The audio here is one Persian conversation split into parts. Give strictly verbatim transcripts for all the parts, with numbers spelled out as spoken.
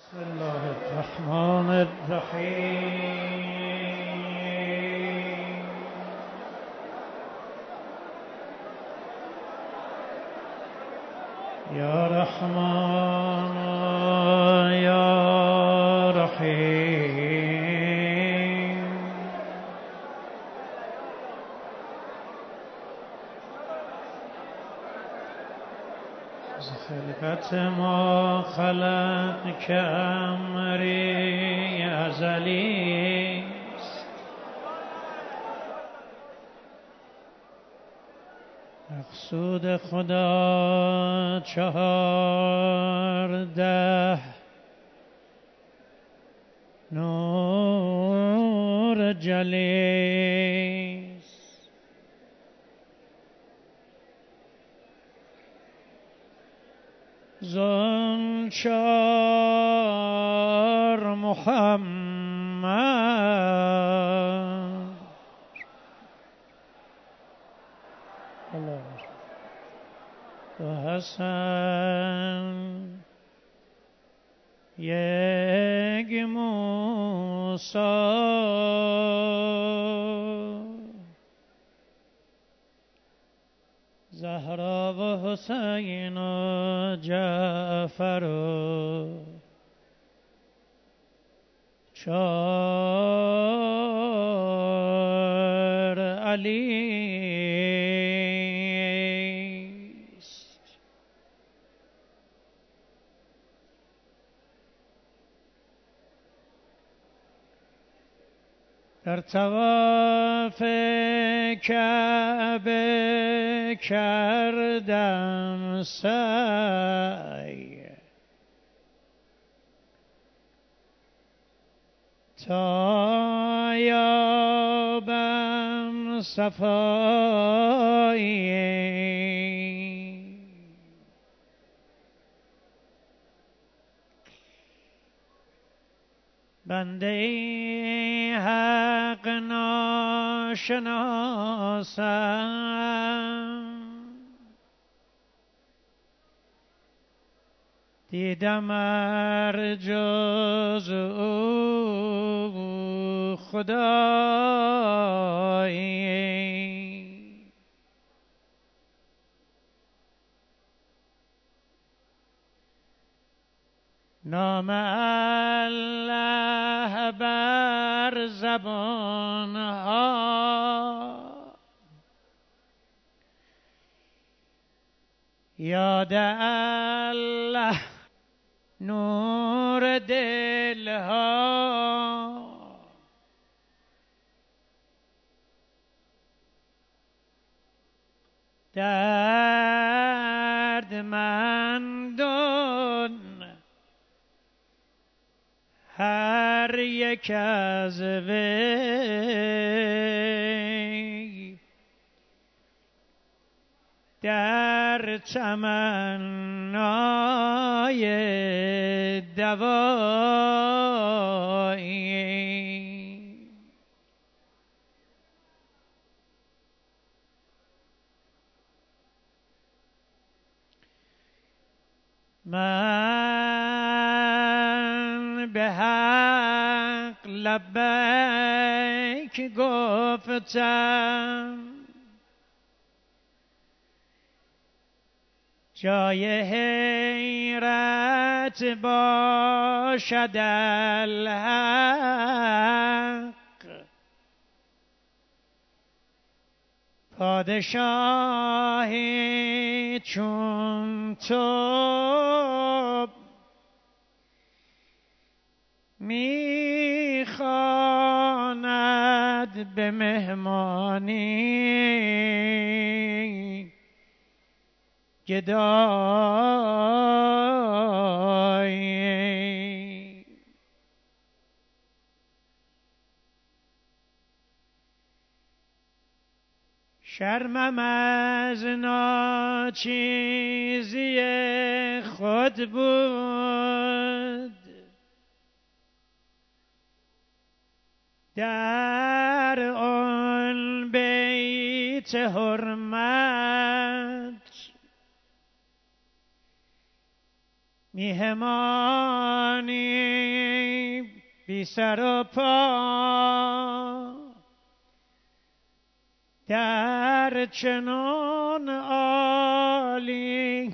بسم الله الرحمن الرحیم. یا رحمان یا رحیم. از خلقت ما خلق که امری ازلی است، مقصود خدا چهارده نور جلی است. زنچار محمد و حسن یک موسی، زهرا و حسین و جعفر و چار علی است. در طواف کعبه کردم سعی تا یابم صفایی. بنده حق ناشناسم، دیدم ار جز او خدایی. نام الله بر زبان ها، یاد الله نور دل ها. دردمندان هر یک از وی در تمنای دوایی. من به حق لبیک گفتم، جای حیرت باشد الحق. پادشاهی چون تو میخواند به مهمانی گدایی. شرمم از ناچیزی خود بود، در آن بیت حرمت میهمانی بی سر و پا در چنان عالی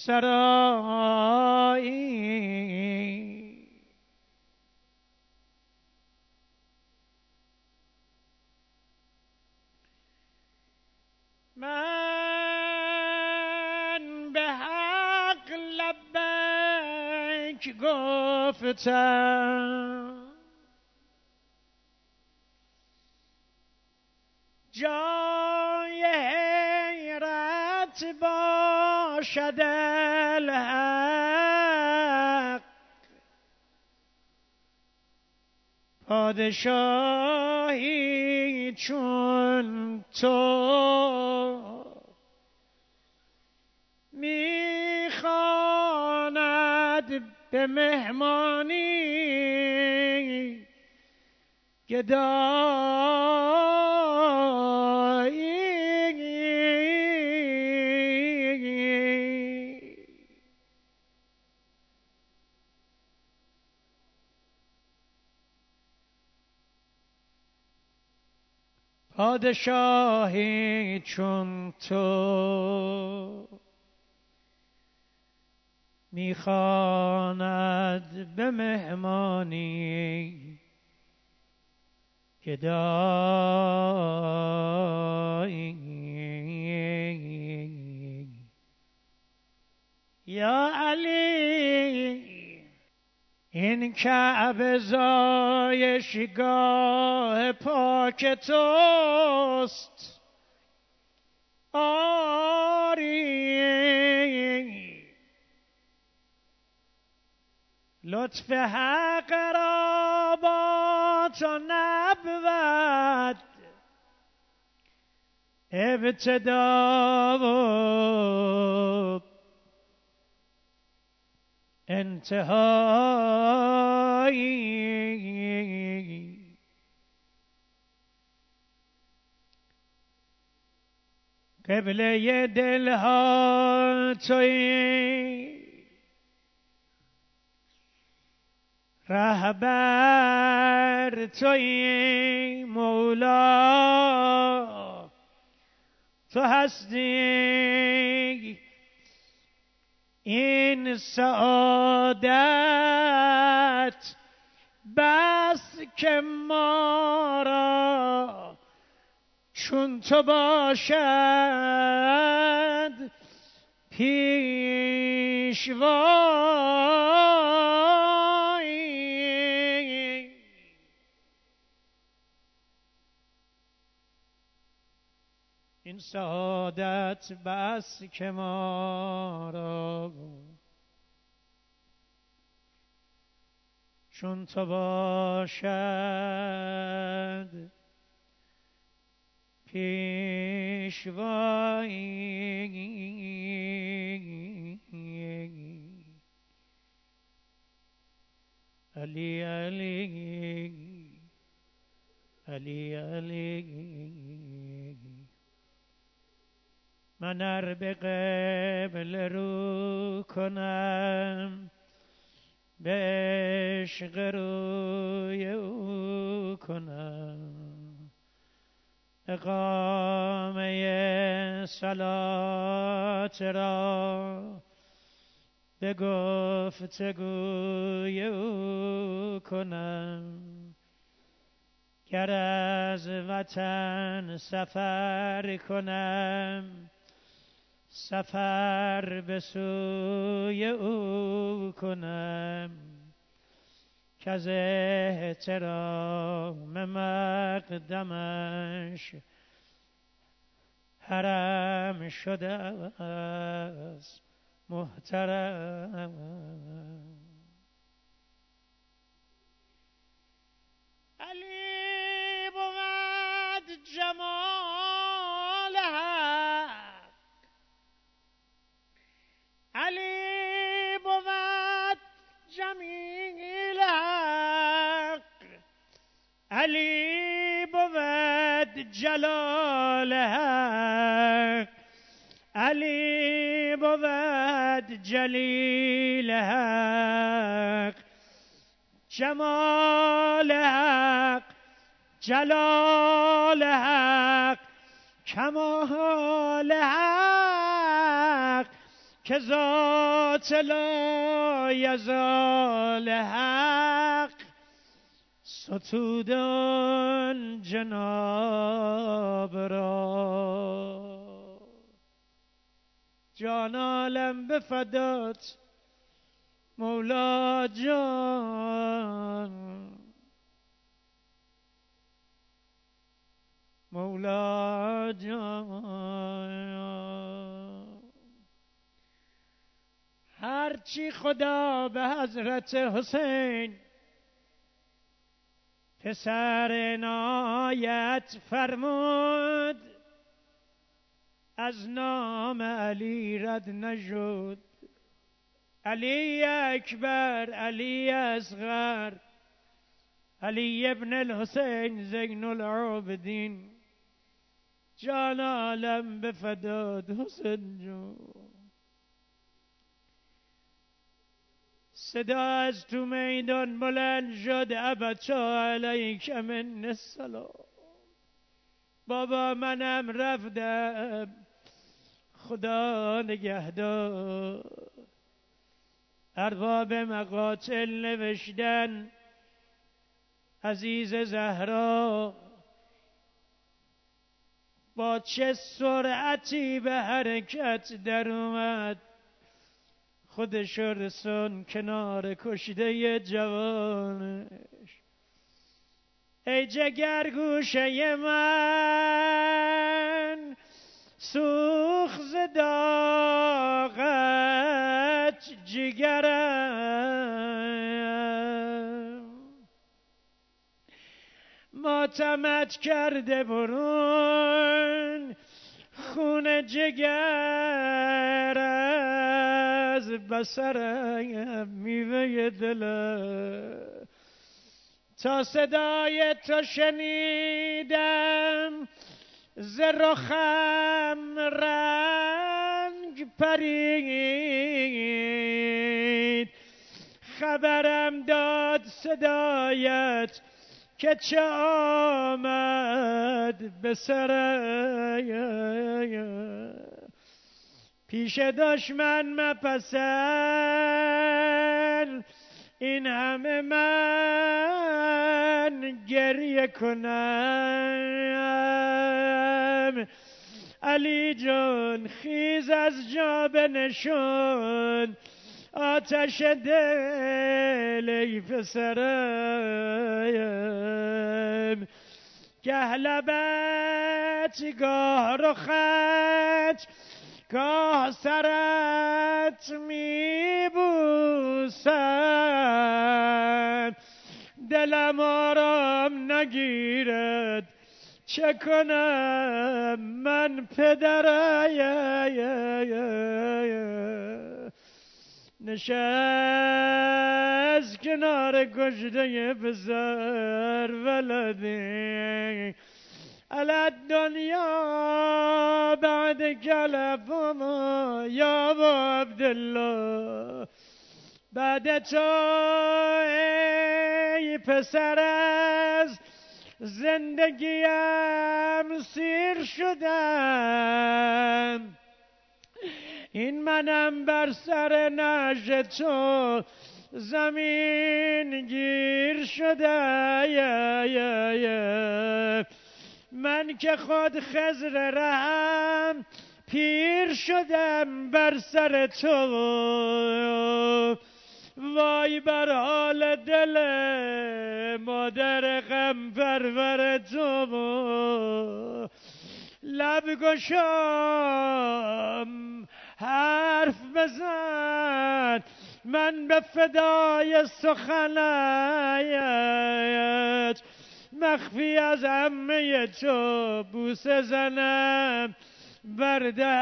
سرایی من به حق لبیک گفتم جای حیرت باشد الحق پادشاهی چون تو میخواند به مهمانی گدایی پادشاهی چون تو میخواند به مهمانی گدایی یا علی این کعبه زایشگاه پاک توست آری لطف حق را با تو نبود ابتدا و انتهایی قبله دلها تویی رهبر تویی مولا تو هستی این سعادت بس که ما را چون تو باشد پیشوای این سعادت بس که ما را چون تو باشد پیشوایی علی علی علی علی من ار به قبله رو کنم به عشق روی او کنم اقامه صلات را به گفتگوی او کنم گر از وطن سفر کنم سفر به سوی او کنم که از احترام مقدمش حرم شده است محترم علی بود جمال حق علی بود جمیل حق علی بود جلال حق علی بود جلیل حق جمال حق جلال حق کمال حق که ذات لا یزال حق ستودن جناب را. جان عالم به فدات مولا جان، مولا جان. هرچی خدا به حضرت حسین پسر عنایت فرمود، از نام علی رد نشد. علی اکبر، علی اصغر، علی ابن الحسین زین العابدین، جان عالم به فدات حسین جون. صدا از تو میدان بلند شد، ابچا علیک من السلام. بابا منم رفتم، خدا نگهدار. ارباب مقاتل نوشتن عزیز زهرا با چه سرعتی به حرکت در اومد، خودش رسون کنار کشته جوانش. ای جگر گوشه من سوخ ز داغت جگرم، ماتمت کرده برون خون جگر از بسرم، میوه دلم. تا صدای تو شنیدم ز رخم رنگ پرید، خبرم داد صدایت که چه آمد به سرم. پیش دشمن مپسند این همه من گریه کنم. علی جان خیز از جا بنشون، آتش دل ای پسرم. گه لبت گاه رخت گاه سرت میبوسم، دلم آرام نگیرد چه کنم من پدرم. نشست کنار کشته پسر ولدی، علت دنیا بعد کلفما یا با عبدالله. بعد تو ای پسر از زندگیم سیر شدم، این منم بر سر نعش تو زمین گیر شده. من که خود خضر رحم پیر شدم بر سر تو، وای بر حال دل مادر غم پرور تو. لب گشام حرف بزن من به فدای سخنت، مخفی از عمه تو بوسه زنم بر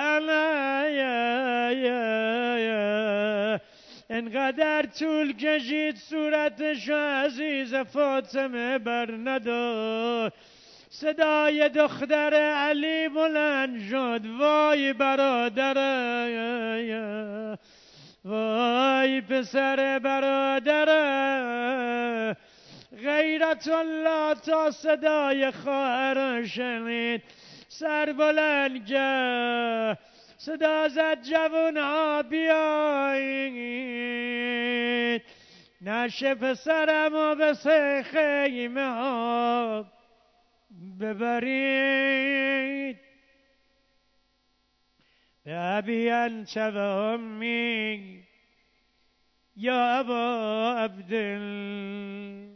دهنت. انقدر طول کشید صورتشو عزیز فاطمه بر ندار، صدای دختر علی بلند شد، وای برادرم، وای پسر برادرم. غیرت الله تا صدای خواهر شنید سر بلند کرد صدا زد جوون ها بیایید نشه پسرم و به سه خیمه ها ببرید به ابی انت و امی یا ابا عبدالله